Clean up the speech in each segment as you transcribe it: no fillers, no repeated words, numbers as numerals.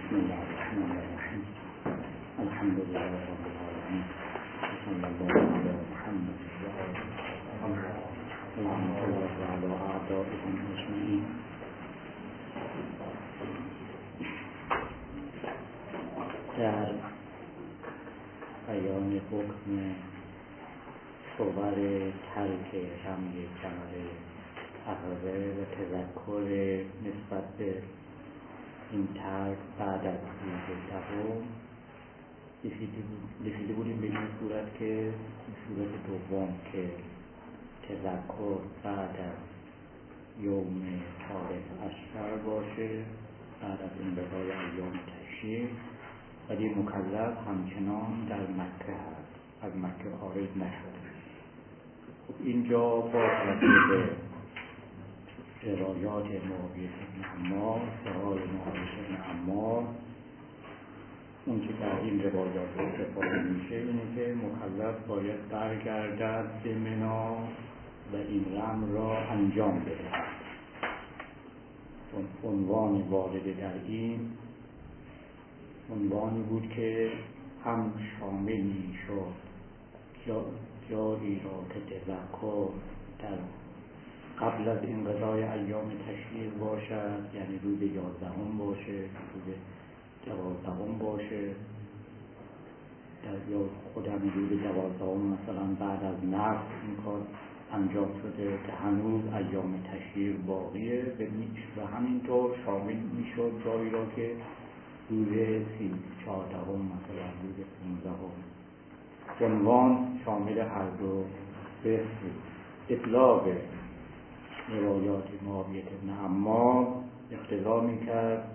بسم الله الرحمن الرحیم. الحمد لله رب العالمین. صلی الله علی محمد و آله و علی اعدائهم اجمعین. در بیان حکم صور ترک رمی کمر عقبه و تذکر نسبت به این ترک بعد از روز دوم رسیده بودیم به این صورت که صورت دوم که تذکر بعد از یوم عارف اشهر باشه، بعد از انقضای ایام تشریق، ولی مکلف همچنان در مکه هست، از مکه خارج نشده. خب اینجا با توجه به روایات معاویه بن عمار، سرای معاویه بن عمار، اون که در این روایات استفاده میشه اینه که مکلف باید برگردد به منا و این رمل را انجام بده. چون عنوان وارد در این عنوانی بود که هم شامل میشد جایی را که تذکر در قبل از انقضای ایام تشریق باشد، یعنی روز 11 باشه، روز 12 باشه، یا خود همین روز 12 مثلا بعد از نفس این کار انجام شده که هنوز ایام تشریق باقیه و همینطور شامل میشد جایی را که روز 14 مثلا روز 15 عنوان شامل هر دو به اطلاق روایات معاویه بن عمار اقتضا میکرد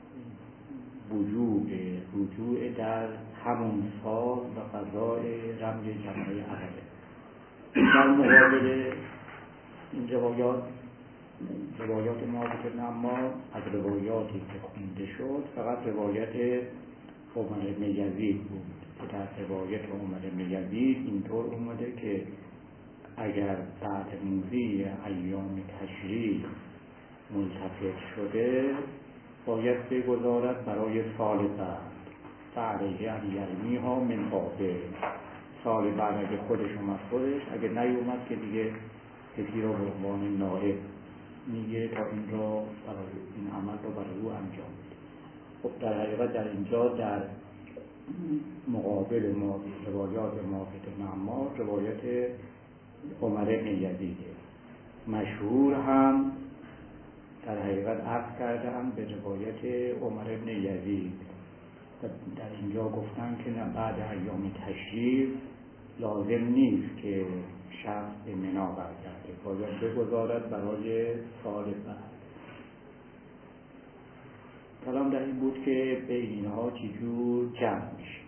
وجوب رجوع در همون سال و قضای رمی جمره عقبه. در مقابل این روایات معاویه بن عمار از روایاتی که خونده شد فقط روایت عمر بن یزید بود که در روایت عمر بن یزید اینطور اومده که اگر بعد مضی ایام تشریق ملتفت شده باید بگذارد برای سال بعد یعنی ها من قابل سال بعد اگه خودش اومد خودش، اگه نیومد که دیگه کسی را به عنوان نائب میگه تا این را برای این عمل را برای او انجام بده. خب در حقیقت در اینجا در مقابل روایات معاویه بن عمار روایت عمر بن یزیده مشهور هم در حقیقت عرض کردم به روایت عمر بن یزید و در اینجا گفتن که بعد ایام تشریق لازم نیست که شخص به منا برگرده، باید بگذارد برای سال بعد. کلام در این بود که به اینها چجور جمع میشه.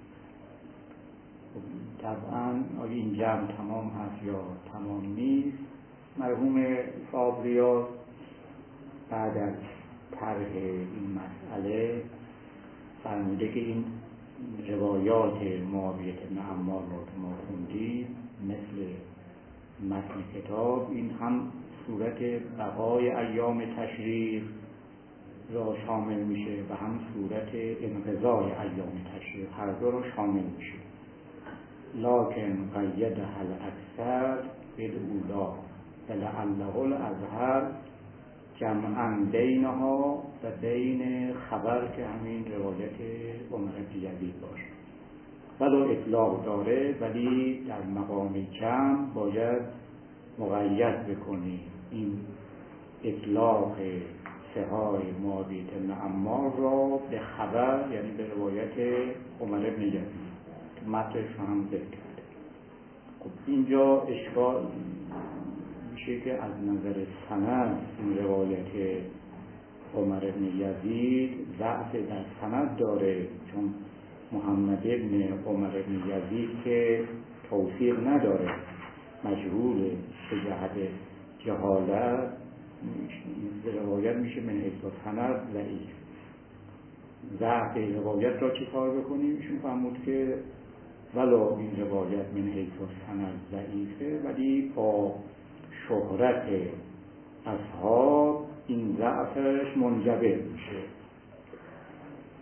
طبعا آیا این جمع تمام هست یا تمام نیست؟ مرحوم صابریان بعد از طرح این مسئله فرموده که این روایات معاویه بن عمار را که ما خوندیم مثل متن کتاب این هم صورت بقای ایام تشریق را شامل میشه و هم صورت انقضای ایام تشریق، هر دو را شامل میشه. لکن قیدها الاکثر بالاولی فلعله الاظهر جمعا بینها و بین خبر که همین روایت عمر بن یزید باشه. ولو اطلاق داره ولی در مقام جمع باید مقید بکنیم این اطلاق سهای معاویه بن عمار را به خبر، یعنی به روایت عمر بن یزید که متنش هم ذکر کرده. خب اینجا اشکال میشه که از نظر سند این روایت عمر بن یزید ضعف در سند داره، چون محمد بن عمر بن یزید که توثیق نداره، مجهول به جهت جهالت، روایت میشه من حیث سند ضعیف. ضعف روایت را چی کار بکنیم؟ ایشون فرمود که ولو این روایت من حیث سند ضعیفه ولی با شهرت اصحاب این ضعفش منجبر میشه.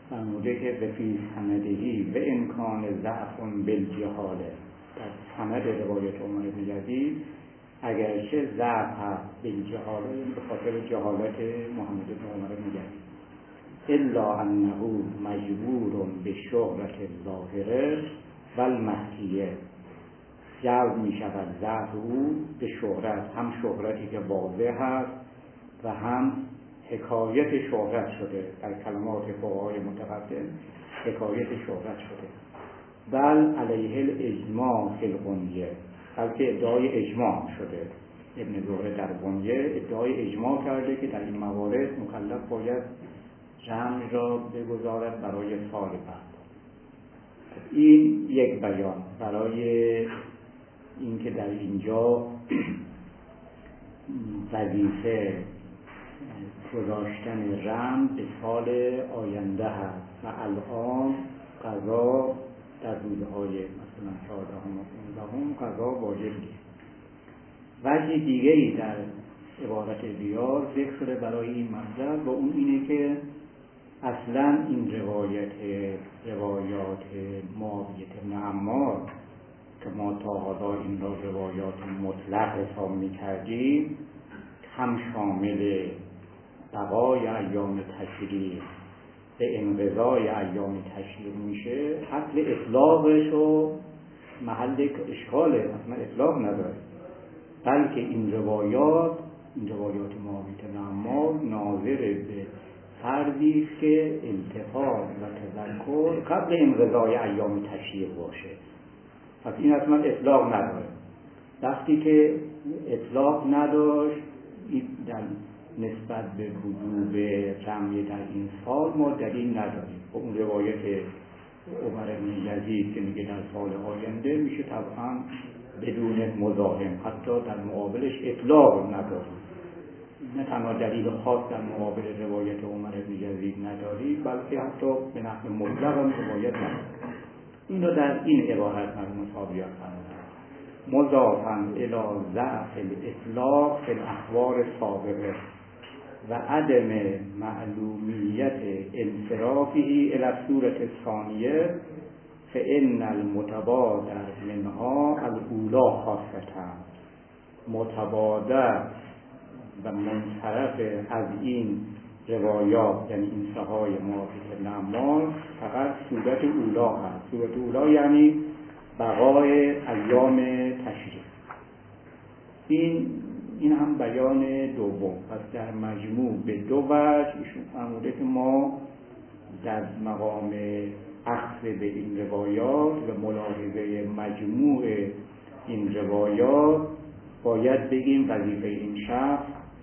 فرموده که بفی سندهی و امکان ضعف بالجهاله، در سند روایت عمر بن یزید اگرچه ضعف هست بالجهاله، به خاطر جهالت محمد بن عمر بن یزید، الا انه مجبور به شهرت ظاهره و المحکیه، جلب می شود ضعف او به شهرت، هم شهرتی که واضح هست و هم حکایت شهرت شده، در کلمات فقهای متقدم حکایت شهرت شده. بل علیه الاجماع فی الغنیه، بلکه ادعای اجماع شده. ابن زهره در غنیه ادعای اجماع کرده که در این موارد مکلف باید رمز را بگذارد برای سال بعد. این یک بیان برای اینکه در اینجا وظیفه گذاشتن رمز به سال آینده هست و الان قضا در روزهای مثلا 14 و 15 قضا واجب نیست. وجه دیگری در عبارت بیار ذکر شده برای این مطلب و اون اینه که اصلا این روایات معاویه بن عمار که ما تا حالا این را روایات مطلق حساب می‌کردیم، هم شامل بقای ایام تشریق به انقضای ایام تشریق میشه. حتل اطلاقش و محل اشکاله، اصلا اطلاق نداره، بلکه این روایات معاویه بن عمار ناظر به فردی که التفات و تذکر قبل انقضای ایام تشریق باشه. پس این اصلا اطلاق نداره. وقتی که اطلاق نداشت، در نسبت به وجوب رمی در این سال ما دلیل نداریم. با اون روایت عمر بن یزید که میگه در سال آینده میشه طبعا بدون مزاحم، حتی در مقابلش اطلاق نداریم. نه تنها دلیل خاص در مقابل روایت عمر بن یزید نداریم، بلکه حتی به نحو مطلق هم روایت نداریم. این رو در این عبارت مرحوم صابیان فرمودند: مضافاً الی ضعف الاطلاق فی الاخبار سابقه و عدم معلومیت انصرافه الی الصورة الثانیه فان المتبادر منها الاولی خاصة. متبادر و منصرف از این روایات، یعنی این سهای معاویه بن عمار، فقط صورت اولا هست. صورت اولا یعنی بقای ایام تشریق. این هم بیان دوم. پس در مجموع به دو وجه ایشون فرموده که ما در مقام اخذ به این روایات و ملاحظه مجموع این روایات باید بگیم وظیفه این شخص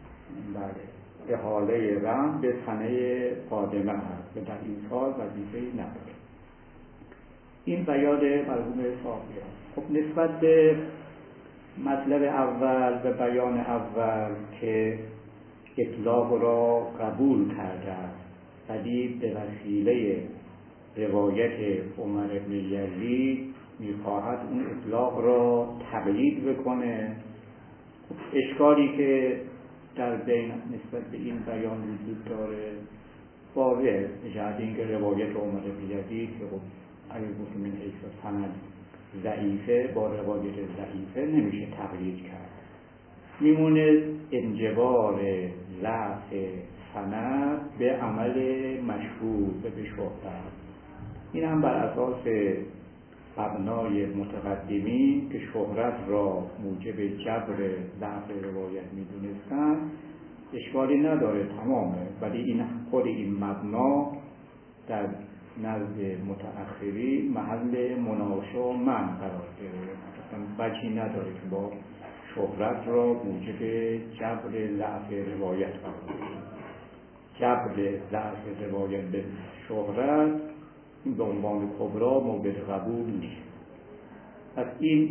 احاله رم به سنه قادمه هست و در این سال وظیفه‌ای نداره. این بیان مرحوم صافی است. خب نسبت به مطلب اول و بیان اول که اطلاق را قبول کرده است، ولی به وسیله روایت عمر بن یزید میخواهد اون اطلاق را تقیید بکنه. اشکالی که در بین نسبت به این بیان وجود داره واضحه، جهت اینکه روایت عمر بن یزید که خب اگه گفتیم من حیث سند ضعیفه، با روایت ضعیفه نمیشه تقیید کرد. میمونه انجبار ضعف سند به عمل مشهور به شهرت. این هم بر اساس مبنای متقدمین که شهرت را موجب جبر ضعف روایت میدونستن اشکالی نداره، تمامه. ولی این خود این مبنا در نزد متأخرین محل مناقشه و منع قرار گرفت. وجهی نداره که با شهرت را موجب جبر ضعف روایت قرار گرفت. جبر ضعف روایت به شهرت این به عنوان کبرا مورد قبول نیست. پس این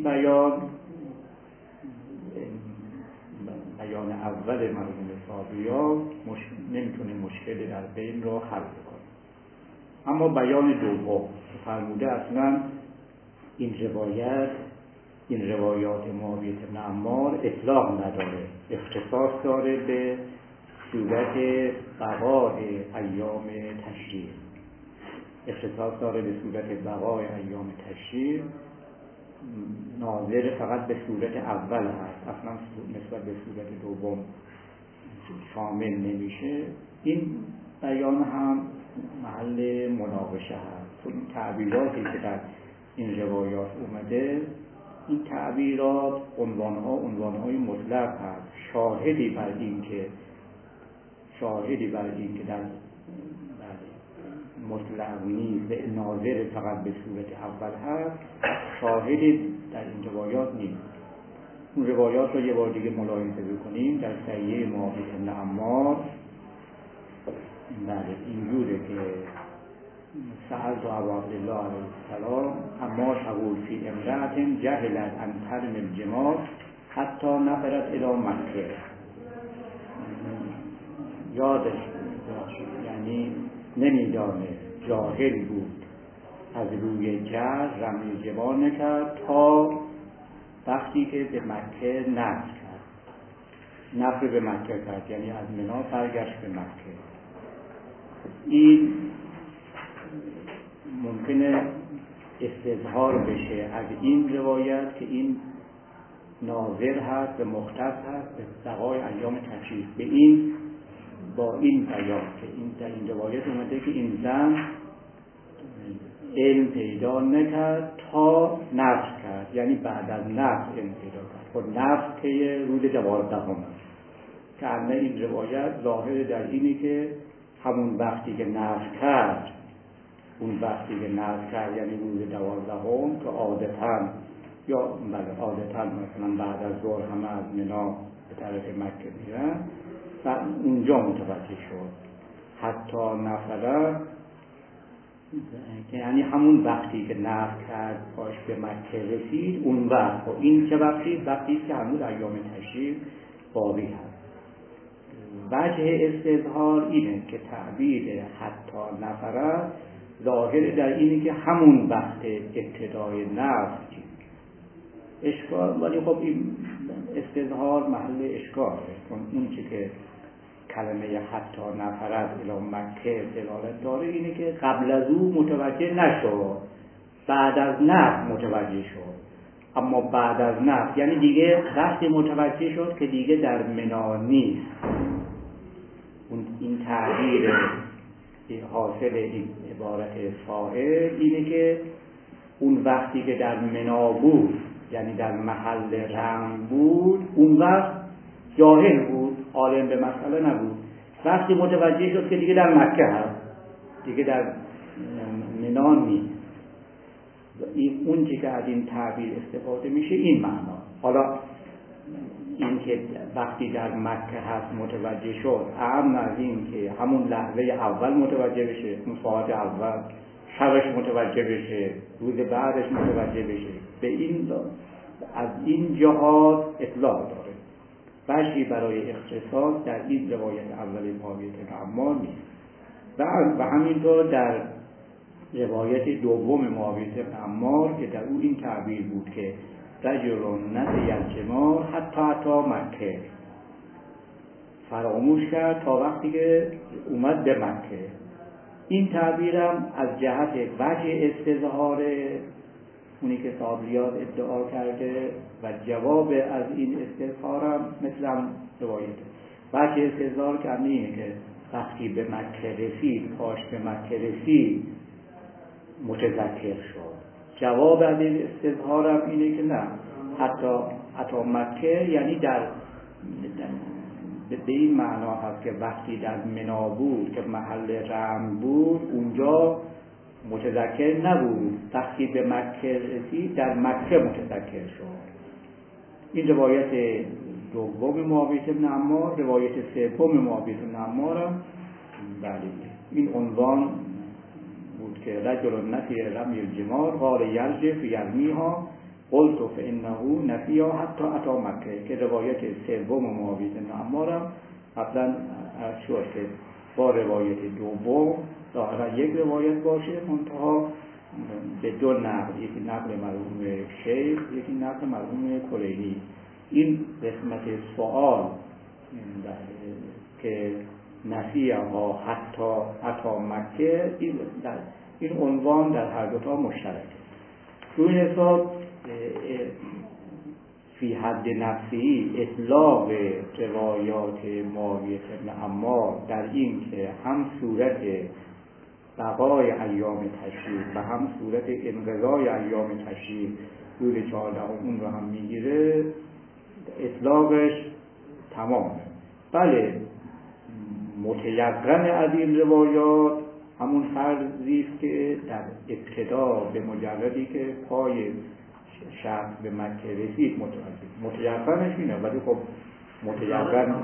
بیان اول مرحوم صابیان نمیتونه مشکل در بین را حل کنه. اما بیان دوم فرموده اصلا این روایات معاویه بن عمار اطلاق نداره، اختصاص داره به صورت بقای ایام تشریق. اختصاص داره به صورت بقای ایام تشریق، ناظر فقط به صورت اول هست، اصلا نسبت به صورت دوم شامل نمیشه. این بیان هم محل مناقشه هست، چون تعبیراتی که در این روایات اومده، این تعبیرات عنوانهای مطلق هست، شاهدی بر این که در مطلق نیست، ناظر فقط به صورت اول هست، شاهدی در این روایات نیست. اون روایات رو یه بار دیگه ملاحظه بکنیم. در صحیح معاویه بن عمار اینجوره که سألت ابا عبدالله علیه السلام اما تقول فی امرأة جهلت عن حرم الجماع حتی نفرت الی مکه. یادش یعنی نمیدانه، جاهل بود، از روی جهل رمی جماع نکرد تا وقتی که به مکه نفر به مکه کرد، یعنی از منا برگشت به مکه. این ممکنه استظهار بشه از این روایت که این ناظر هست و مختص هست به بقای ایام تشریق، به این با این بیان که این در این روایت اومده که این زن علم پیدا نکرد تا نفس کرد، یعنی بعد از نفس علم پیدا کرد. خود نفس که روز 12 است که همه این روایت ظاهر در اینی که همون وقتی که نفس کرد، اون وقتی که نفس کرد یعنی روز 12 که عادتاً مثلا بعد از ظهر همه از منا به طرف مکه میرن و اونجا متوجه شد. حتی نفره یعنی همون وقتی که نفس کرد پاش به مکه رسید، اون وقت. و این چه وقتی که هنوز ایام تشریق باقی هست. وجه استظهار اینه که تعبیر حتی نفره ظاهر در اینه که همون وقت ابتدای نفس اشکال، ولی خب این استظهار محل اشکاله، چون اون چی که کلمه حتی نفرت الی مکه دلالت داره اینه که قبل از او متوجه نشد، بعد از نفس متوجه شد. اما بعد از نفس یعنی دیگه وقتی متوجه شد که دیگه در منا نیست. این تعبیر حاصل این عبارت فاعل اینه که اون وقتی که در منا بود، یعنی در محل رمی بود، اون وقت جاهل بود، عالم به مسئله نبود. وقتی متوجه شد که دیگه در مکه هست، دیگه در منا نیست. اون چی که از این تعبیر استفاده میشه این معنا. حالا این که وقتی در مکه هست متوجه شد، اهم از این که همون لحظه اول متوجه بشه، اون ساعت اول، شبش متوجه بشه، روز بعدش متوجه بشه، به این از این جهات اطلاق داره. وجهی برای اختصاص در این روایت اول معاویه بن عمار نیست. و همینطور در روایت دوم معاویه بن عمار که در او این تعبیر بود که رجل نسی الجماع حتی مکه، فراموش کرد تا وقتی که اومد به مکه. این تعبیرم از جهت وجه استظهار اونی که صابریات ادعا کرده و جواب از این استظهارم مثل هم روایته. وجه استظهار کرده اینه که وقتی به مکه رسید، پاش به مکه رسید، متذکر شد. جواب از این استظهارم اینه که نه، حتی مکه یعنی به این معنا هست که وقتی در منا بود که محل رمی بود، اونجا متذکر نبود. وقتی به مکه رسید در مکه متذکر شد. این روایت دوم معاویه بن عمار. روایت سوم معاویه بن عمار هم این عنوان بود که رجل نسی رمی الجمار قال یرجف یرمیها قلت فانه نسیها حتی اتی مکه، که روایت سوم معاویه بن عمار هم قبلا شد که با روایت دوم ظاهرا یک روایت باشه، منتها به دو نقل، یکی نقل مرحوم شیخ، یکی نقل مرحوم کلینی. این قسمت سوال که نسیها حتی مکه، این این عنوان در هر دوتا مشترکه. روی حساب فی حد نفسی اطلاق روایات معاویه بن عمار در این که هم صورت بقای ایام تشریق و هم صورت انقضای ایام تشریق روز 14 اون رو هم میگیره، اطلاقش تمامه. بله متیقن از این روایات همون فرضی است که در ابتدا به مجردی که پای شخص به مکه رسید متیقنش اینه، ولی خب متیقن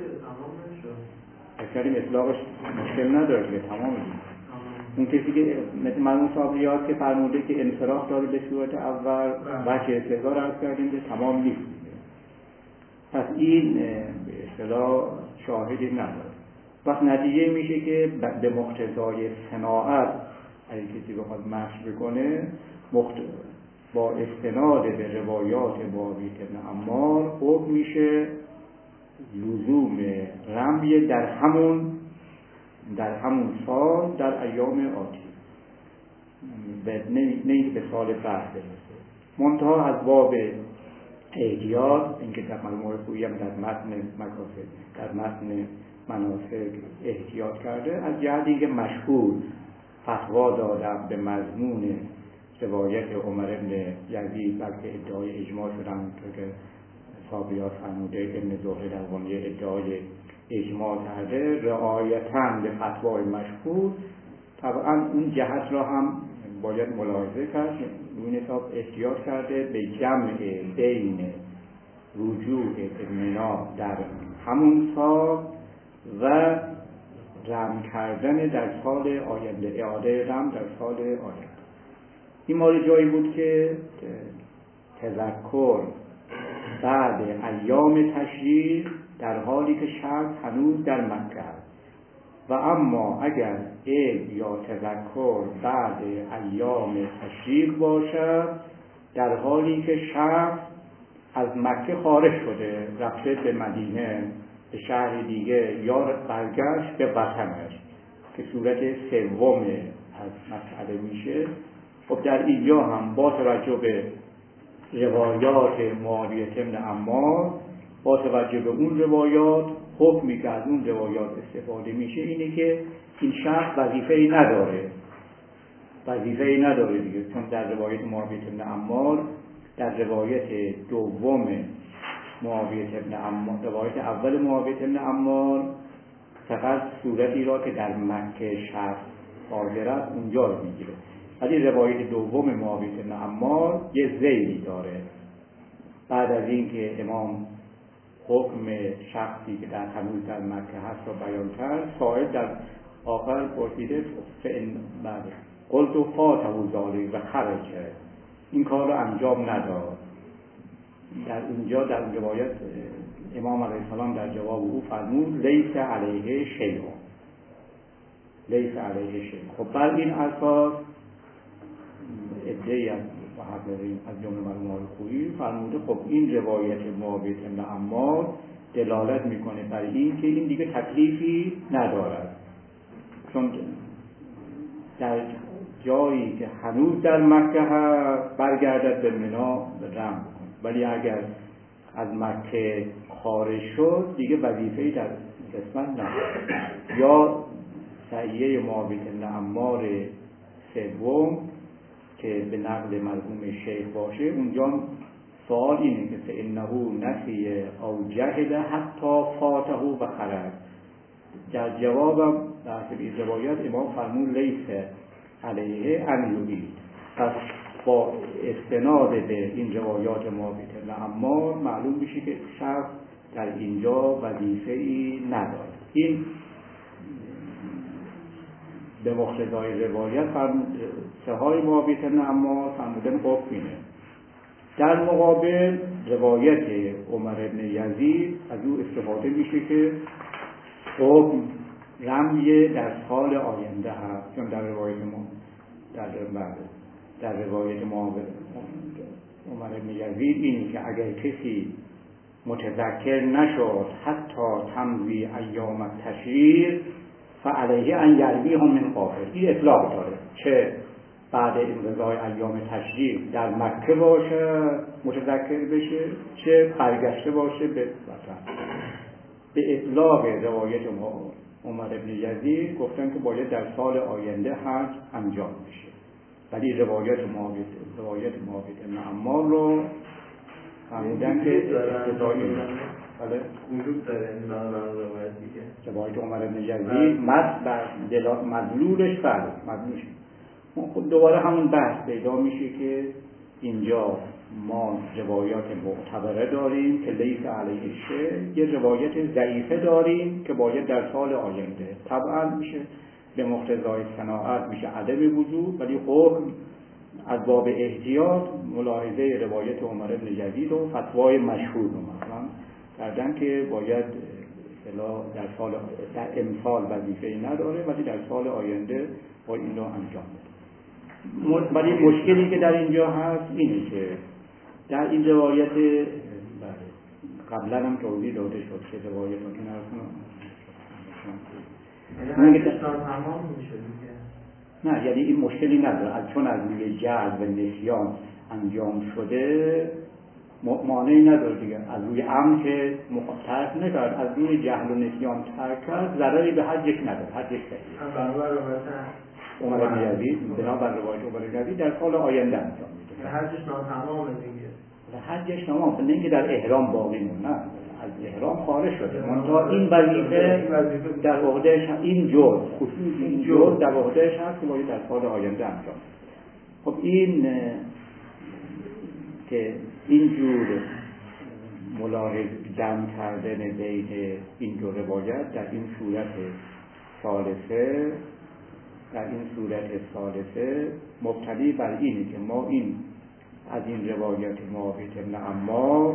اکثریم اطلاقش مشکل نداره که تمام دید. اون کسی که مثل مرحوم صابریات که فرموده که انصراف داره به صورت اول وجه استقرار عرض کردیم که تمام نیست، پس این به اصطلاح شاهدی نداره. پس نتیجه میشه که به مقتضای صناعت اگه کسی بخواد مشی بکنه با استناد به روایات معاویه بن عمار حکم میشه لزوم رمی در همون سال در ایام آتی و نه به سال بعد برسه. منتها از باب احتیاط، اینکه در مجموع خویی هم در متن مکاسب در متن مناسک احتیاط کرده، از جهتی که مشهور فتوا دادم به مضمون روایت عمر بن یزید بلکه ادعای اجماع شدن که صابریات فرموده ابن زهره در قنیه ادعای اجماع کرده، رعایتاً به فتوای مشهور طبعا اون جهت را هم باید ملاحظه کرد. این حساب احتیاط کرده به جمع بین رجوع به منا در همون سال و رم کردن در سال آینده، اعاده رم در سال آینده. این مال جایی بود که تذکر بعد ایام تشریق در حالی که شخص هنوز در مکه است، و اما اگر علم یا تذکر بعد ایام تشریق باشد در حالی که شخص از مکه خارج شده رفته به مدینه، به شهر دیگه، یا برگشت به وطنش که صورت سوم از مسئله میشه. خب در اینجا هم با توجه به روایات معاویه بن عمار، با توجه به اون روایات حکمی که از اون روایات استفاده میشه اینه که این شخص وظیفه‌ای نداره دیگه، چون در روایت معاویه بن عمار، در روایت دوم معاویه بن عمار، روایت اول معاویه بن عمار فقط صورتی را که در مکه شخص حاضر است اونجا رو میگیره، ولی روایت دوم معاویه بن عمار یه ذیلی داره. بعد از این که امام حکم شخصی که در هنوز در مکه هست را بیان کرد، سائل در آخر پرسیده قلت و فاته ذالک و خرج، این کار رو انجام نداد. در اینجا در روایت امام علیه السلام در جواب او فرمود لیس علیه شیء. خب بر این اساس ادعی از محققین از جمله مرحوم خویی فرموده خب این روایت معاویه بن عمار دلالت میکنه بر این که این دیگه تکلیفی ندارد، چون در جایی که هنوز در مکه هست برگردد به منا رم، ولی اگر از مکه خارج شد دیگه وظیفه‌ای در قسمت ندارد. یا سعیه معاویه بن عمار سوم که به نقل مرحوم شیخ باشه، اونجا سوال اینه که فإنه نسی او جهل حتی فاته و خرج. در جوابم در این روایت امام فرمود لیس علیه ان یعید. پس با استناد به این روایات معاویه بن عمار معلوم میشه که شخص در اینجا وظیفه‌ای نداره. این به مقتضای روایت سهای معاویه بن عمار فرمودن حکم اینه. در مقابل روایت عمر بن یزید از او استفاده میشه که حکم رمی در سال آینده هست، چون در روایت عمر بن یزید اینی که اگر کسی متذکر نشد حتی تمضی ایام تشریق فعلیه ان یرویهم من قافل. این اطلاق داره، چه بعد انقضای ایام تشریق در مکه باشه متذکر بشه، چه برگشته باشه به وطن. به اطلاق روایت عمر بن یزید گفتن که باید در سال آینده حج انجام بشه، ولی روایت معاویه بن عمار رو فرمودن که اقتضایی بله وجود داره این روایت دیگه. روایت عمر بن یزید مدلولش مدلولش خب دوباره همون بحث پیدا میشه که اینجا ما روایات معتبره داریم که لیس علیه شیء، یه روایت ضعیفه داریم که باید در سال آینده. طبعا میشه به مقتضای صناعت میشه عدم وجود، ولی حکم از باب احتیاط ملاحظه روایت عمر بن یزید و فتوای مشهور رو مثلا کردن که باید در سال در امسال وظیفه‌ای نداره ولی در سال آینده باید این رو انجام بده. ولی مشکلی که در اینجا هست اینه که در این روایت قبلا هم توضیح داده شد که روایت رو کنار تمام میشه دیگه. نه یعنی این مشکلی نداره، چون از روی جهل و نسیان انجام شده مانعی نداره دیگه. از روی عمد که ترک نکرد، از روی جهل و نسیان ترک کرد، ضرری به حجش نداره، حجش صحیح. برابر عمر بن یزید بنابر روایت عمر بن یزید در سال آینده انجام میده. حجش ناتمامه دیگه. حجش تمام، نه اینکه در احرام باقی مونه، از احرام خارج شده. منتها این وظیفه در عهدهش، این جرم خصوص این جرم در عهدهش هست که باید در سال آینده انجام بده. خب این که اینجور ملاحظ جمع کردن بین این دو روایت در این صورت ثالثه مبتنی بر اینه که ما این از این روایت معاویه بن عمار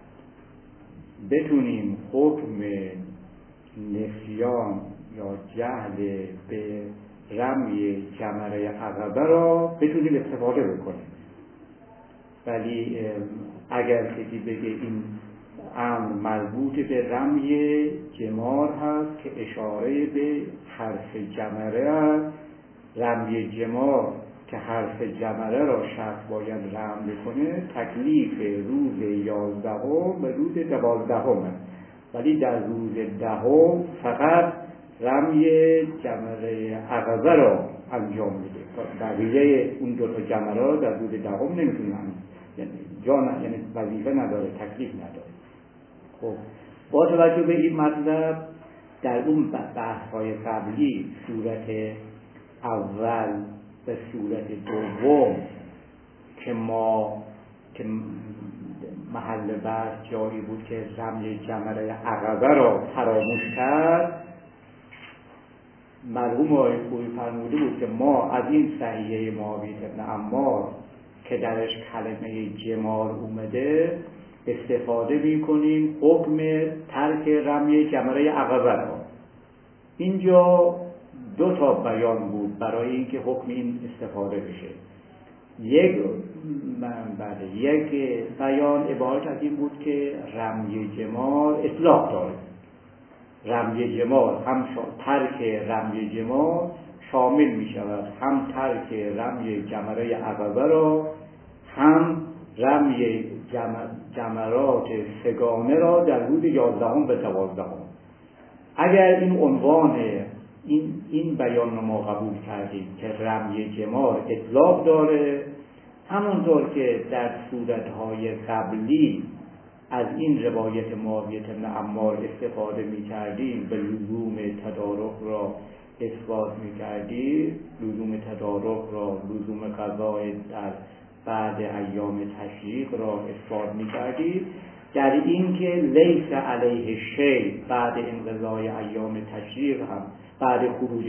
بتونیم حکم نسیان یا جهل به رمی جمره عقبه را بتونیم استفاده بکنیم. ولی اگر کسی بگه این امر مربوط به رمی جمار هست که اشاره به حرف جمره است، رمی جمار که حرف جمره را شخص باید رم بکنه، تکلیف روز 11 به روز 12 ولی در روز 10 فقط رمی جمره عقبه را انجام میده. بقیه اون دو تا جمره را در روز 10 نمیتونه یعنی وظیفه نداره، تکلیف نداره. خب با توجه به این مطلب در اون بحث‌های قبلی صورت اول به صورت دوم که محل بحث جایی بود که رمی جمره عقبه را فراموش کرد، مرحوم آقای خویی فرموده بود که ما از این صحیحه معاویه بن عمار که درش کلمه جمار اومده استفاده میکنیم حکم ترک رمی جمره عقبه را. اینجا دو تا بیان بود برای اینکه حکم این استفاده بشه. یک بیان عبارت از این بود که رمی جمار اطلاق داره. رمی جمار هم ترک رمی جمار شامل می شود هم ترک رمی جمره عقبه را، هم رمی جمرات سگانه را در روز 11 به 12. اگر این عنوان این بیان رو ما قبول کردیم که رمی جمار اطلاق داره، همونطور که در صورتهای قبلی از این روایت معاویه بن عمار استفاده می کردیم به لزوم تدارک را اثبات می کردیم، لزوم تدارک را، لزوم قضای در بعد ایام تشریق را اثبات می کردیم، در این که لیس علیه شیء بعد انقضای ایام تشریق هم بعد خروج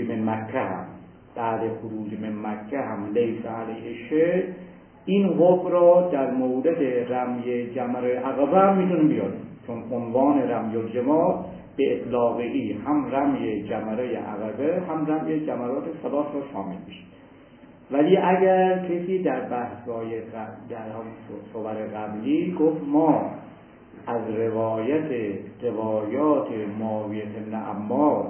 من مکه هم لیس علیه شیء، این حکم را در مورد رمی جمره عقبه هم میتونیم بیاریم، چون عنوان رمی الجمار به اطلاقی هم رمی جمره عقبه هم رمی جمرات ثلاث را شامل میشه. ولی اگر کسی در بحث‌های در صور قبلی گفت ما از روایات معاویه بن عمار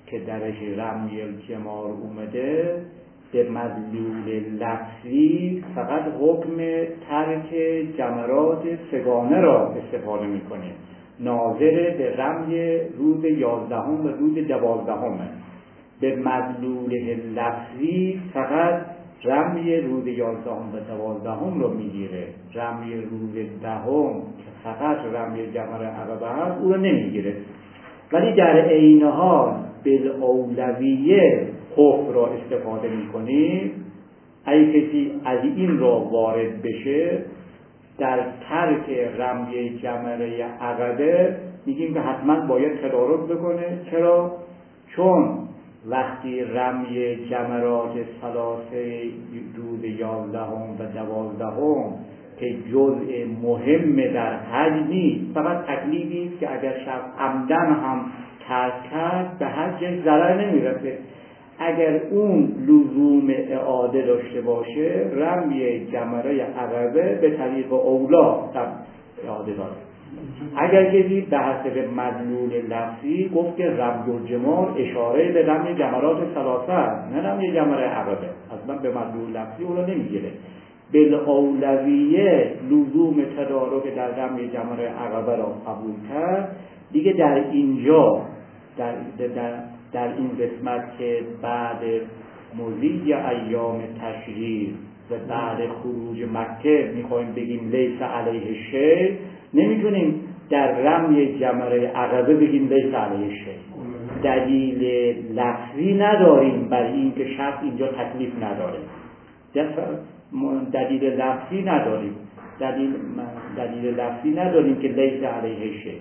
که درش رمی الجمار اومده به مدلول لفظی فقط حکم ترک جمرات سگانه را استفاده میکنه، ناظر به رمی روز 11 و روز 12. به مدلول لفظی فقط رمی روز 11 و 12 رو میگیره، رمی روز 10 که فقط رمی جمر عقبه هست او رو نمیگیره. ولی در عین حال بالاولویه حکم را استفاده میکنیم. اگه کسی از این را وارد بشه در ترک رمی جمره عقبه میگیم که حتما باید تدارک بکنه. چرا؟ چون وقتی رمی جمرات ثلاثه روز 11 و 12 که جزء مهم در حج نیست، فقط تکلیفی است که اگر شب عمدن هم ترک کرد به حج ضرر نمیرسه. اگر اون لزوم اعاده داشته باشه رمی جمره عقبه به طریق اولا اعاده داره. اگر کسی به حسب مدلول لفظی گفت که رمی الجمار اشاره به رمی جمرات ثلاثه است، نه رمی جمره عقبه، اصلا به مدلول لفظی اون رو نمیگیره. بالاولویه لزوم تدارک در رمی جمره عقبه را قبول کرد. دیگه در اینجا در این قسمت که بعد مضی ایام تشریق و بعد خروج مکه میخوایم بگیم لیس علیه شیء، نمیتونیم در رمی جمره عقبه بگیم لیس علیه شیء. دلیل لفظی نداریم برای اینکه شخص اینجا تکلیف نداره. دلیل لفظی نداریم که لیس علیه شیء.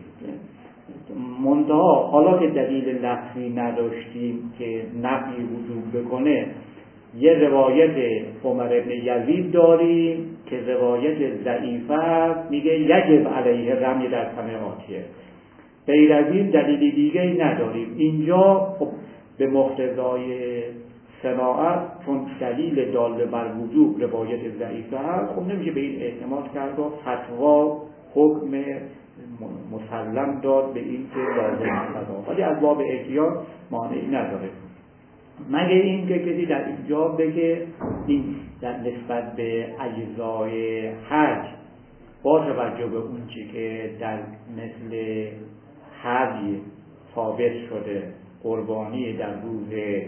منتها حالا که دلیل لفظی نداشتیم که نفی وجود بکنه، یه روایت عمر بن یزید داریم که روایت ضعیفه است، میگه یجب علیه رمی در سنه آتیه. غیر از این دلیل دیگه‌ای نداریم. اینجا خب به مقتضای صناعت چون دلیل دال بر وجوب روایت ضعیفه هست، خب نمیشه به این اعتماد کرد و فتوا حکم مسلم داد به این که لازم است، ولی از باب احتیاط مانعی نداره. مگه این که کسی در اینجا بگه این در نسبت به اجزای حج با توجه به اون چی که در مثل حج ثابت شده، قربانی در روز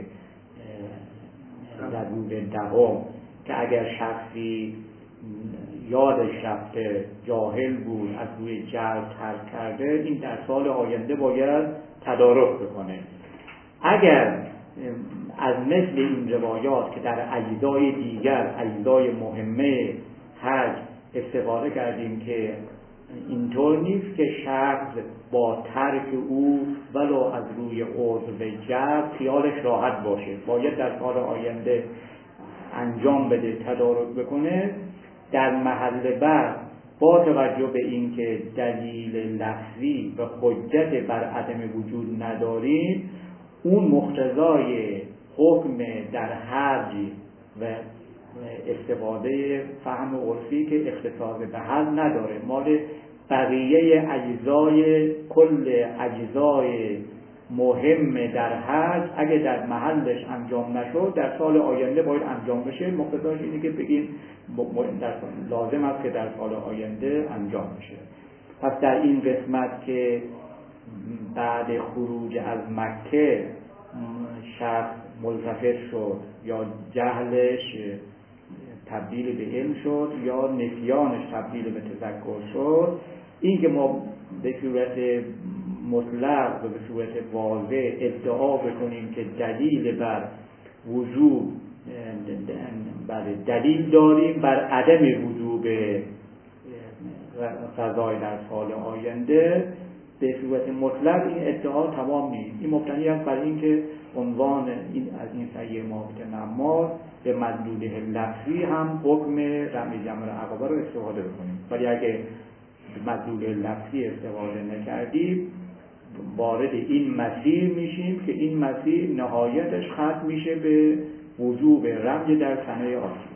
10 که اگر شخصی یادش رفته، جاهل بود، از روی جهل ترک کرده، این در سال آینده باید تدارک بکنه. اگر از مثل این روایات که در اجزای دیگر، اجزای مهمه حج استفاده کردیم که اینطور نیست که شخص با ترک او ولو از روی عضو جهل خیالش راحت باشه، باید در سال آینده انجام بده، تدارک بکنه. در محل بعد با توجه به اینکه دلیل لفظی و حجت بر عدم وجود نداریم، اون مقتضای حکم در حج و استفاده فهم عرفی که اختصاص به حج نداره، مال بقیه اجزای کل اجزای مهم در حج اگه در محلش انجام نشد در سال آینده باید انجام بشه. مقتضاش اینه که بگیم لازم است که در سال آینده انجام بشه. پس در این قسمت که بعد خروج از مکه شخص ملتفت شد یا جهلش تبدیل به علم شد یا نسیانش تبدیل به تذکر شد، این که ما به صورت مطلق و به صورت واضح ادعا بکنیم که دلیل بر وجوب دلیل داریم بر عدم وجوب قضای در سال آینده، به صورت مطلق این ادعا تمام نیست. این مبتنی است بر اینکه عنوان این از این صحیح مابط نماز به مدلول لفظی هم حکم رمی جمر عقبه رو استفاده بکنیم، ولی اگه مدلول لفظی استفاده نکردیم وارد این مسیر میشیم که این مسیر نهایتش ختم میشه به وجوب رمز در سنه آتی.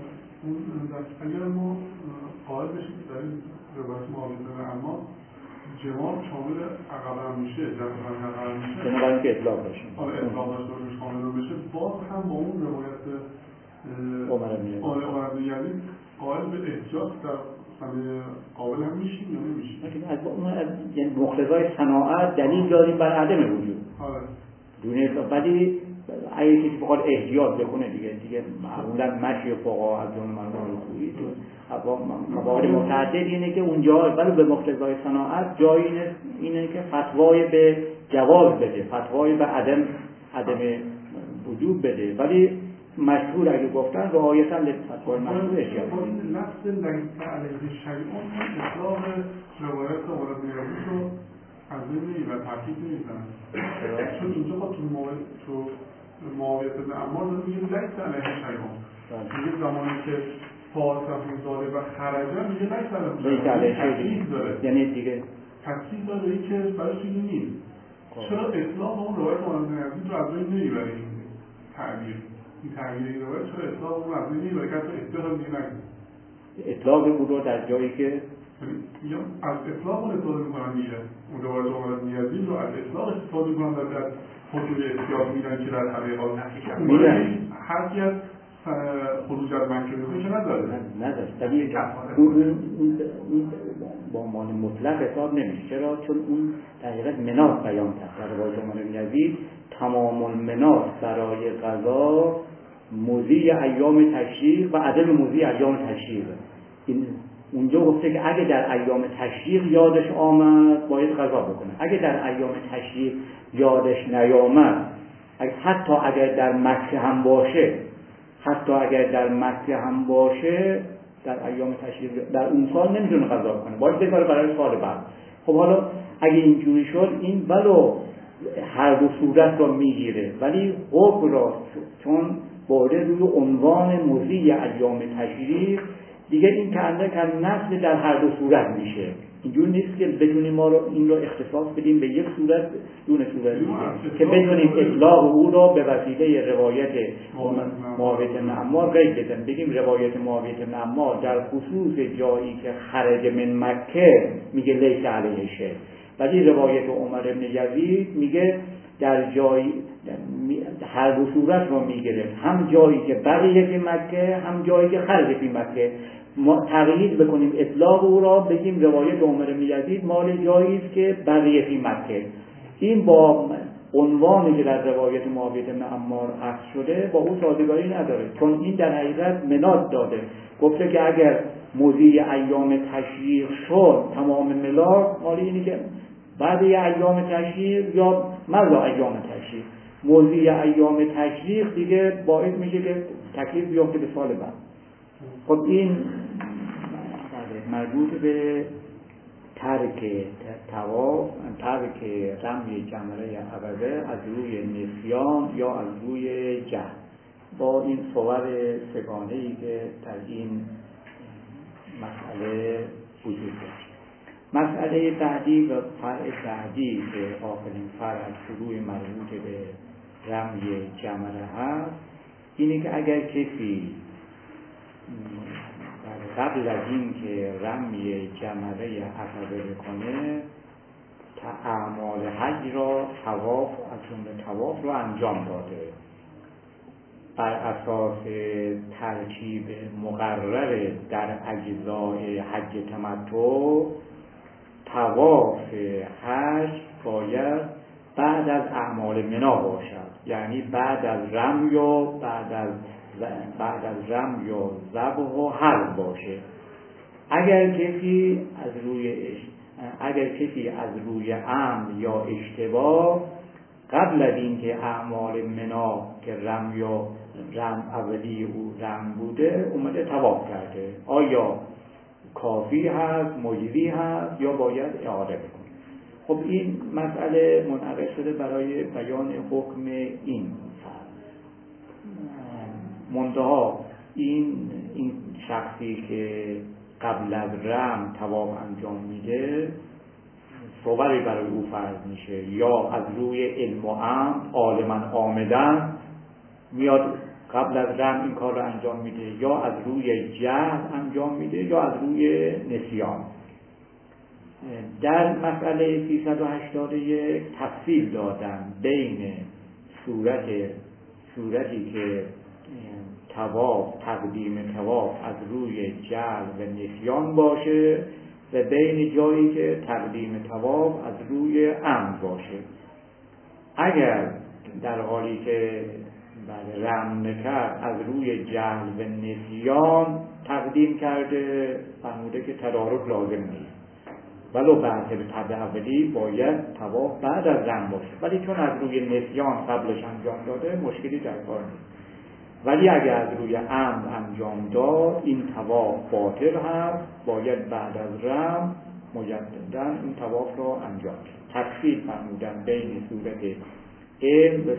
اگر ما قائل بشیم در این روایت معاویه بن عمار جماع شامل عقب هم میشه، جمع عقب هم میشه. شما برای که اطلاق باشیم. آره اطلاق داشته باشیم شامل بشه، باز هم با اون روایت عمر بن یزید قائل به احجاج در قابل هم میشیم یا نمیشیم؟ یعنی مقتضای صناعت دلیل داریم بر عدم وجود. آره. دونه ولی اگه کسی بخواد احتیاط بکنه دیگه معمولا مشی فقها از اون مرحله خوبی تو مواقع متعدد اینه که اونجا ولی به مقتضای صناعت جایی اینه که فتوای به جواز بده، فتوای به عدم وجود بده، ولی مشهور اگه گفتن رعایتا لفتوای مشهور احتیاط کنه. لفظ لیس علیه شیء اطلاق روایت عمر بن یزید رو از این و تاکید نمی‌کنن. چون اینجا تو معاویه بن عمار داره میگه لیس علیه شیء. میگه زمانی که فاطمه زاده و خرجه میگه لیس علیه شیء داره. یعنی دیگه تاکید داره که برای چیزی نیست. چرا اطلاق اون روایت عمر بن یزید رو از بین نمیبره این تعبیر؟ این تعبیر این روایت چرا اطلاق اون از بین نمیبره که اطلاق نمیبره؟ اطلاق اون رو در جایی که یا از اطلاق اون استفاده میکنن دیگه اون روایت عمر بن یزید رو از اطلاق استفاده میکنن در حکم احتیاط میدن که در حقیقت حرفی از خروج از مکه میکنه که نداره طبیعی اون با عنوان مطلق حساب نمیشه. چرا؟ چون اون در حقیقت مناط بیان کرد در روایت عمر بن یزید تمام المناط برای قضا مضی ایام تشریق و عدم مضی ایام تشریق. این اونجا گفته که اگه در ایام تشریق یادش آمد باید قضا بکنه، اگه در ایام تشریق یادش نیامد حتی اگر در مکه هم باشه در ایام تشریق در اون سال نمیتونه قضا کنه، باید بذاره برای سال بعد. خب حالا اگه اینجوری شد این ولو هر دو صورت را میگیره ولی حکم را چون وارد روی عنوان مضی ایام تشریق دیگه این که نسل در هر دو صورت میشه. اینجور نیست که بدونیم ما رو این رو اختصاص بدیم به یک صورت دون صورت دیگه که بدونیم اطلاق او را به وسیله روایت معاویه بن عمار قید بدیم، بگیم روایت معاویه بن عمار در خصوص جایی که خرج من مکه میگه لیس علیه شیء، ولی روایت عمر بن یزید میگه در جایی هر دو صورت رو میگیره، هم جایی که بقیه فی مکه هم جایی که خرج فی مکه. ما تغییر بکنیم اطلاق او را بگیم روایت عمر بن یزید مال جایی است که بقیه فی مکه. این با عنوانی که در روایت معاویه بن عمار اخذ شده با او سازگاری نداره، چون این در حقیقت مناد داده، گفته که اگر مضی ایام تشریق شد تمام ملاک مال اینی که بعد ایام تشریق یا مضی ایام تشریق. مضی ایام تشریق دیگه باعث میشه که تکلیف بیفته به سال بعد. خب این مربوط به ترک رمی جمره عقبه از روی نسیان یا از روی جهل، با این صور سگانه‌ای که در این مسئله وجود داشت. مسئله بعدی و فرع بعدی که آخرین فرع از شروع مربوط به رمی جمره هست اینه که اگر کسی قبل از این که رمی جمره عقبه بکنه اعمال حج را طواف از جمله طواف رو انجام داده، بر اساس ترتیب مقرر در اجزای حج تمتع طواف حج باید بعد از اعمال منا باشد، یعنی بعد از رمی و ذبح و حلق باشه. اگر کسی از روی عمد یا اشتباه قبل از اینکه اعمال منا که رم اولی او رم بوده اومده طواف کرده، آیا کافی هست، مجزی هست یا باید اعاده بکنه؟ خب این مسئله منعقد شده برای بیان حکم این منتها این شخصی که قبل از رم طواف انجام میده صوری برای او فرض میشه، یا از روی علم و عمد عالما آمدن میاد قبل از رم این کار رو انجام میده، یا از روی جهل انجام میده یا از روی نسیان. در مسئله 381 تفصیل دادم بین صورتی که طواف، تقدیم طواف از روی جهل و نسیان باشه و بین جایی که تقدیم طواف از روی عمد باشه. اگر در حالی که رم نکرد از روی جهل و نسیان تقدیم کرده، فرموده که تدارک لازم نیست، ولو بحث به طبع اولی باید طواف بعد از رم باشه، ولی چون از روی نسیان قبلش انجام داده مشکلی در کار نیست. ولی اگر از روی عمد انجام داد این طواف باطل هست، باید بعد از رم مجددا این طواف را انجام داد. تفصیل فرمودن بین صورت علم و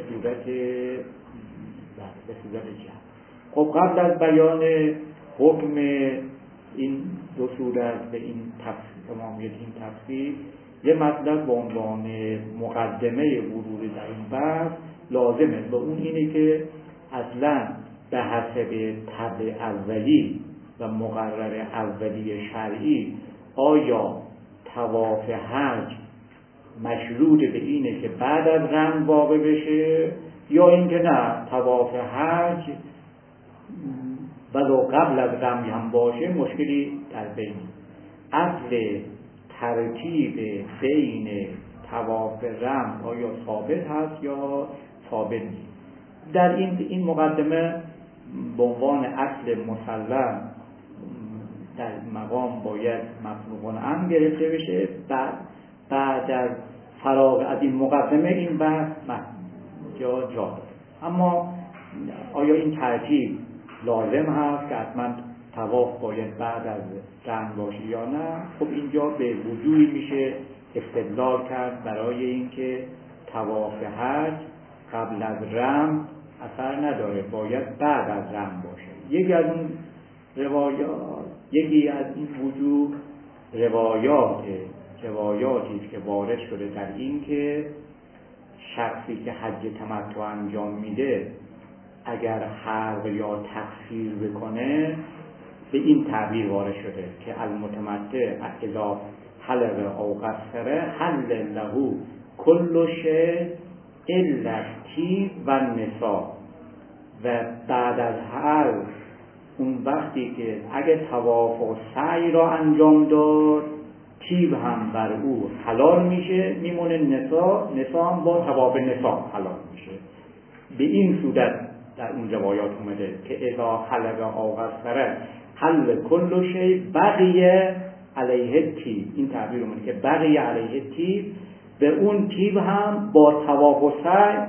صورت جهل. خب قبل از بیان حکم این دو صورت و این تمامیت این تفصیل، یه مطلب به عنوان مقدمه ورود در این بحث لازمه و اون اینه که اصلا به حسب طبع اولی و مقرر اولی شرعی آیا طواف حج مشروط به اینه که بعد از رم واقع بشه یا اینکه نه طواف حج ولو قبل از رم هم باشه مشکلی در بین. اصل ترتیب بین طواف رم آیا ثابت هست یا ثابت نیست. در این مقدمه به عنوان اصل مسلم در مقام باید مفروغ عنه گرفته بشه. بعد از فراغ از این مقدمه این بحث جا داره. اما آیا این ترتیب لازم هست که حتما طواف باید بعد از رم باشه یا نه؟ خب اینجا به وجوهی میشه استدلال کرد برای اینکه طواف حج قبل از رم اثر نداره، باید بعد از رم باشه. یکی از این وجوه روایاتی که وارد شده در این که شخصی که حج تمتع انجام میده اگر حلق یا تقصیر بکنه به این تعبیر وارد شده که المتمتع اذا حلق او قصر حل له کل شیء الا الطیب و النساء. و بعد از حلق اون وقتی که اگه طواف و سعی را انجام داد طیب هم بر او حلال میشه، میمونه نساء هم با طواف نساء حلال میشه. به این صورت در اون روایات اومده که اذا حلق او قصر حل کل شیء بقی علیه طیب. این تعبیر اومده که بقی علیه طیب، به اون طیب هم با طواف و سعی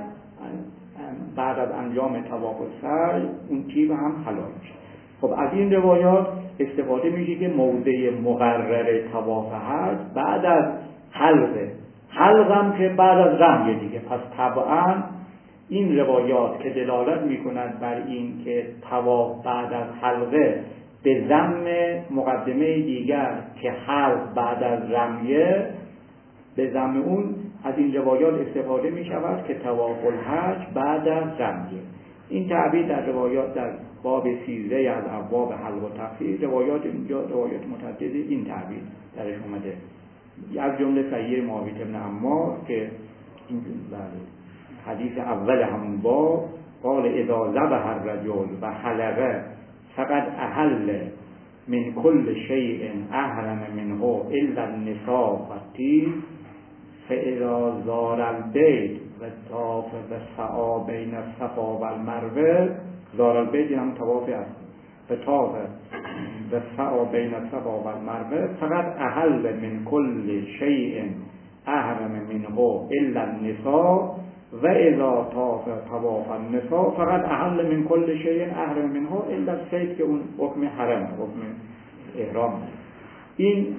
بعد از انجام طواف و سعی اون طیب هم حلال میشه. خب از این روایات استفاده میشه که موضع مقرر طواف حج بعد از حلق هم که بعد از رمز دیگه. پس طبعا این روایات که دلالت میکنند بر این که طواف بعد از حلقه به ضمن مقدمه دیگر که حلق بعد از رمیه، به ضمن اون از این روایات استفاده می شود که طواف الحج بعد از رمیه. این تعبیر در روایات در باب 13 از ابواب حلق و تقصیر روایات متعددی این تعبیر درش اومده. از جمله صحیح معاویه بن عمار که این حدیث اول همون باب قال اذا ذبح الرجل و حلقه فقد احل من كل شيء احرم منه الا النساء والطيب فاذا زار البيت وطاف بالسعی بین الصفا والمروه. زار البيت هم طواف است. وطاف بالسعی بین الصفا والمروه فقد احل من كل شيء احرم منه الا النساء و اذا طاف طواف النساء فقط احل من کل شیء احرم منه الا الصید که اون حکم حرم، حکم احرام. این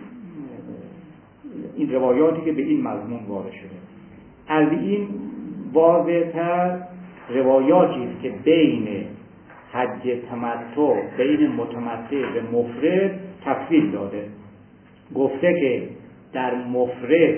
روایاتی که به این مضمون وارد شده. از این واضح‌تر روایاتی است که بین حج تمتع، بین متمتع و مفرد تفصیل داده. گفته که در مفرد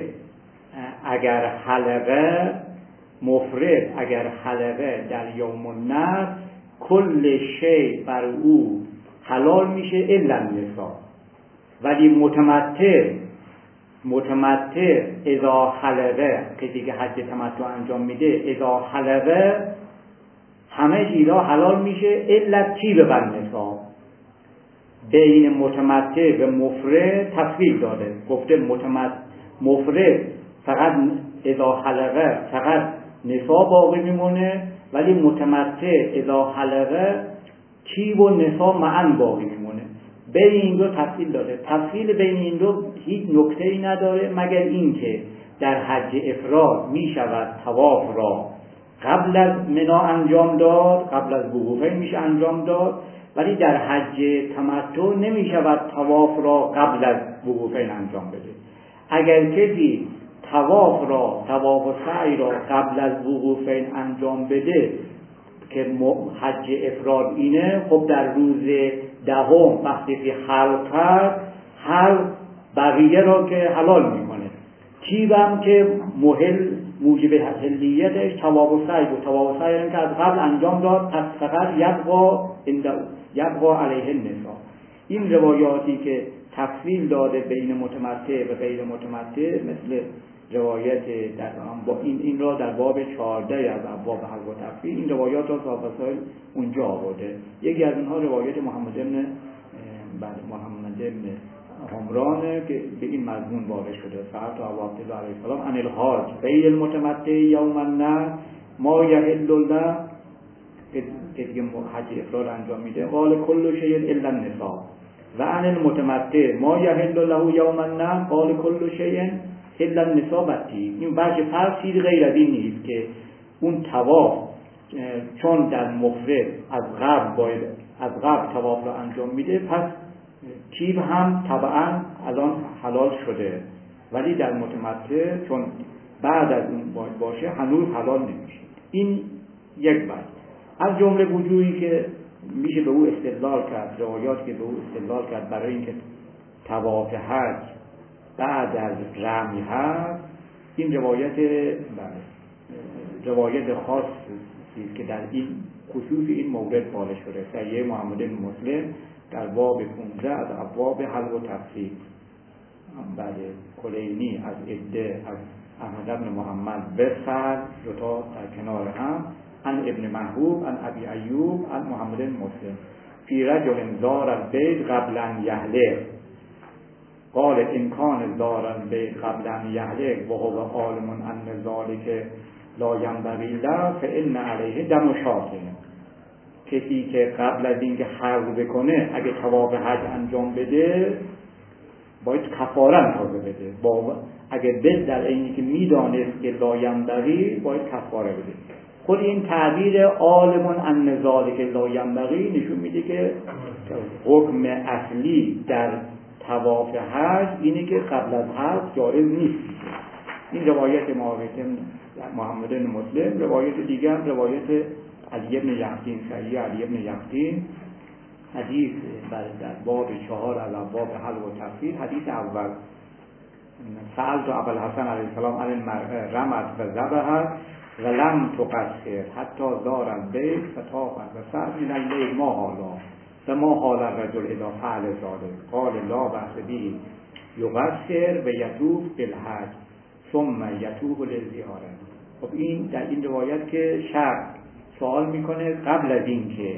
اگر حلقه در یوم النحر کل شیء بر او حلال میشه الا النساء، ولی متمتع متمتع اذا حلقه، کسی که حج تمتع انجام میده، اذا حلقه همه چیزا حلال میشه الا طیب و نسا. بین متمتع و مفرد تفصیل داده، گفته مفرد فقط اذا حلقه فقط نسا باقی میمونه، ولی متمتع اذا حلقه طیب و نسا معا باقی میمونه. بین این دو تفصیل داده. تفصیل بین این دو هیچ نکته‌ای نداره مگر این که در حج افراد می شود طواف را قبل از منا انجام داد، قبل از وقوفین میشه انجام داد، ولی در حج تمتع نمی شود طواف را قبل از وقوفین انجام بده. اگر کسی طواف و سعی را قبل از وقوفین انجام بده که حج افراد اینه، خب در روز دهم وقتی که حلق کرد، حلق بقیه را که حلال میکنه. طیبم که موجب حلیتش طواف و سعی بود. طواف و سعی که از قبل انجام داد، پس فقط یبقا علیه النساء. این روایاتی که تفصیل داده بین متمتع و غیر متمتع، مثل روایت در این را در باب 14 از ابواب حلق و تفصیل، این روایات را صاحب وسائل اونجا آورده. یکی از اونها روایت محمد بن حمرانه که به این مضمون وارد شده: سألت ابا عبدالله علیه السلام عن الحاج غیر المتمتع یوم النحر ما یحل له، که دیگه حج افراد انجام میده، قال کل شیء الا النساء. و عن المتمتع ما یحل له یوم النحر قال کل شیء الا النساء بطی. این وجه فرق چیزی غیر از این نیست که اون طواف چون در مفرد از قبل طواف را انجام میده، پس طیب هم طبعا الان حلال شده، ولی در متمتع چون بعد از اون باشه هنوز حلال نمیشه. این یک وجه از جمله وجوهی که میشه به او استدلال کرد، روایات که به او استدلال کرد برای اینکه طواف حج بعد از رمی هست. این روایت خاصی که در این خصوص این مورد قائل شده، صحیح محمد بن مسلم در باب 15 از ابواب حلق و تفصیل. بله، کلینی از عده از احمد بن محمد بسر دوتا در کنار هم، عن ابن محبوب عن ابی ایوب عن محمد بن مسلم فی رجل زار البیت قبل ان یحلق قال ان کان زار البیت قبل ان یحلق و هو عالم ان ذلک لا ینبغی له فان علیه دم شاة. کسی که قبل از اینکه حلق بکنه اگه طواف حج انجام بده باید کفاره اندازه بده. اگه بد در اینی که میدانست که لا ینبغی باید کفاره بده. خود این تعبیر عالم ان ذلک لا ینبغی نشون میده که حکم اصلی در طواف حج اینه که قبل از حج جایز نیست. این روایت محمد بن مسلم. روایت دیگر روایت علی بن یقطین، صحیح علی بن یقطین، حدیث در باب 4 از ابواب حلق و تفصیل. حدیث اول: سألت ابا الحسن علیه السلام عن المرأة رمت و ذبحت و لم تقصر حتی زار البیت فطاف و سأل من اللیل ما حالا و ما حال الرجل اذا فعل ذلک قال لا بأس به یقصر و یطوف بالحج ثم یطوف للزیاره. خب این در این روایت که شخص سوال میکنه قبل از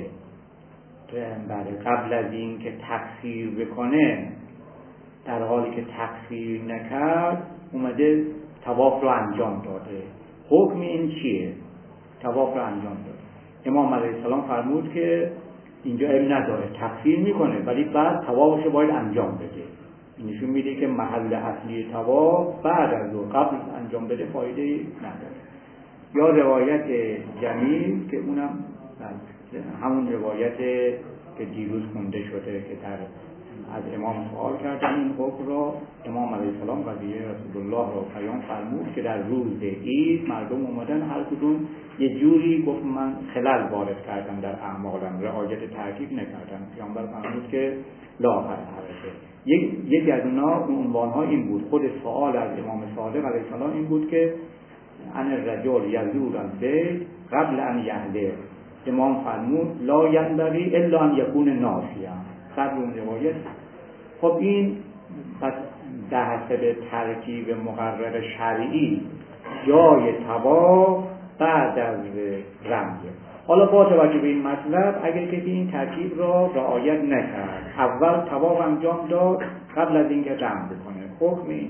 این که تقصیر بکنه، در حالی که تقصیر نکرد اومده طواف رو انجام داده، حکم این چیه؟ طواف رو انجام داده. امام علیه السلام فرمود که اینجا عیب نداره، تقصیر میکنه ولی بعد طوافش رو باید انجام بده. نشون میده که محل اصلی طواف بعد از اون، قبل انجام بده فایده نداره. یا روایت جمیل که اونم همون روایت که دیروز خونده شده که از امام سوال کردن این حکم را، امام علیه السلام قضیه رسول الله را بیان فرمود که در روز عید مردم اومدن هر کدوم یه جوری گفت من خلل وارد کردم در اعمالم، رعایت ترتیب نکردم. پیامبر فرمود که لا حرج. یکی از اونها عنوانها این بود، خود سوال از امام صادق علیه السلام این بود که ان الرجل یزور البیت قبل ان یحلق. امام فرمود لا ینبغی الا ان یکون ناسیا. صدر اون روایت. خب این پس حسب ترتیب مقرر شرعی جای طواف بعد از رمیه. حالا با توجه به این مطلب اگر کسی این ترتیب را رعایت نکرد، اول طواف انجام داد قبل از اینکه رمی بکنه، حکم این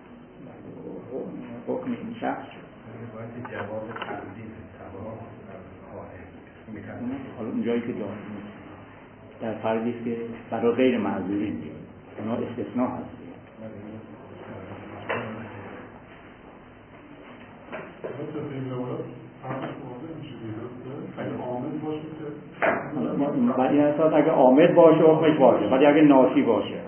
شخص باید جواب تردید طواف خواهد. حالا اونجایی که در فردی که برای غیر معذورین میگه اونا استثناء هست. ولی اساس اگه عامد باشه حکمش باشه، ولی اگه ناسی باشه